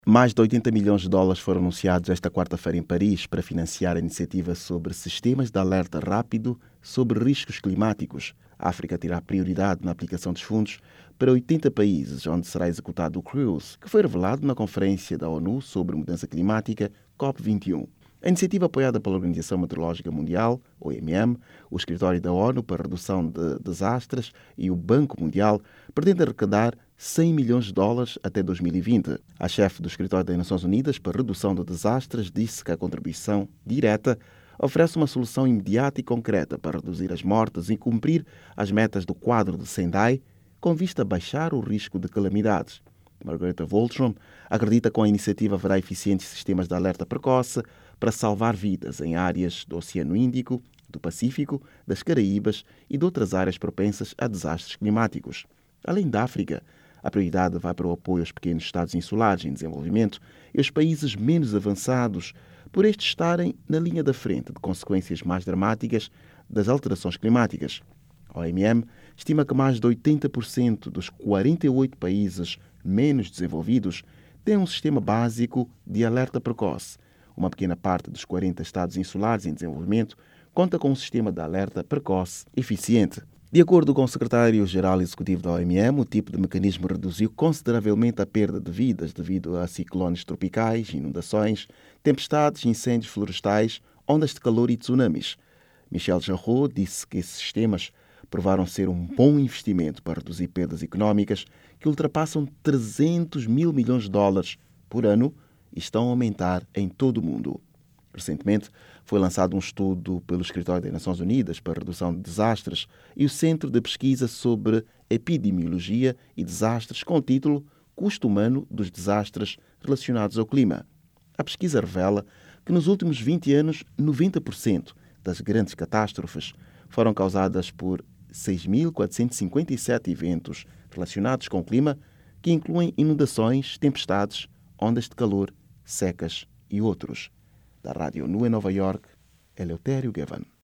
Mais de 80 milhões de dólares foram anunciados esta quarta-feira em Paris para financiar a iniciativa sobre sistemas de alerta rápido sobre riscos climáticos. A África terá prioridade na aplicação dos fundos para 80 países, onde será executado o CRIOS, que foi revelado na Conferência da ONU sobre Mudança Climática, COP21. A iniciativa apoiada pela Organização Meteorológica Mundial, OMM, o Escritório da ONU para a Redução de Desastres e o Banco Mundial pretende arrecadar 100 milhões de dólares até 2020. A chefe do Escritório das Nações Unidas para a Redução de Desastres disse que a contribuição direta oferece uma solução imediata e concreta para reduzir as mortes e cumprir as metas do quadro de Sendai, com vista a baixar o risco de calamidades. Margareta Wallström acredita que com a iniciativa haverá eficientes sistemas de alerta precoce para salvar vidas em áreas do Oceano Índico, do Pacífico, das Caraíbas e de outras áreas propensas a desastres climáticos. Além da África, a prioridade vai para o apoio aos pequenos estados insulares em desenvolvimento e aos países menos avançados, por estes estarem na linha da frente de consequências mais dramáticas das alterações climáticas. A OMM estima que mais de 80% dos 48 países menos desenvolvidos têm um sistema básico de alerta precoce. Uma pequena parte dos 40 estados insulares em desenvolvimento conta com um sistema de alerta precoce eficiente. De acordo com o secretário-geral executivo da OMM, o tipo de mecanismo reduziu consideravelmente a perda de vidas devido a ciclones tropicais, inundações, tempestades, incêndios florestais, ondas de calor e tsunamis. Michel Jarraud disse que esses sistemas provaram ser um bom investimento para reduzir perdas económicas que ultrapassam 300 mil milhões de dólares por ano e estão a aumentar em todo o mundo. Recentemente, foi lançado um estudo pelo Escritório das Nações Unidas para a Redução de Desastres e o Centro de Pesquisa sobre Epidemiologia e Desastres com o título Custo Humano dos Desastres Relacionados ao Clima. A pesquisa revela que nos últimos 20 anos, 90% das grandes catástrofes foram causadas por 6.457 eventos relacionados com o clima, que incluem inundações, tempestades, ondas de calor, secas e outros. Da Rádio ONU em Nova York, Eleutério Gavan.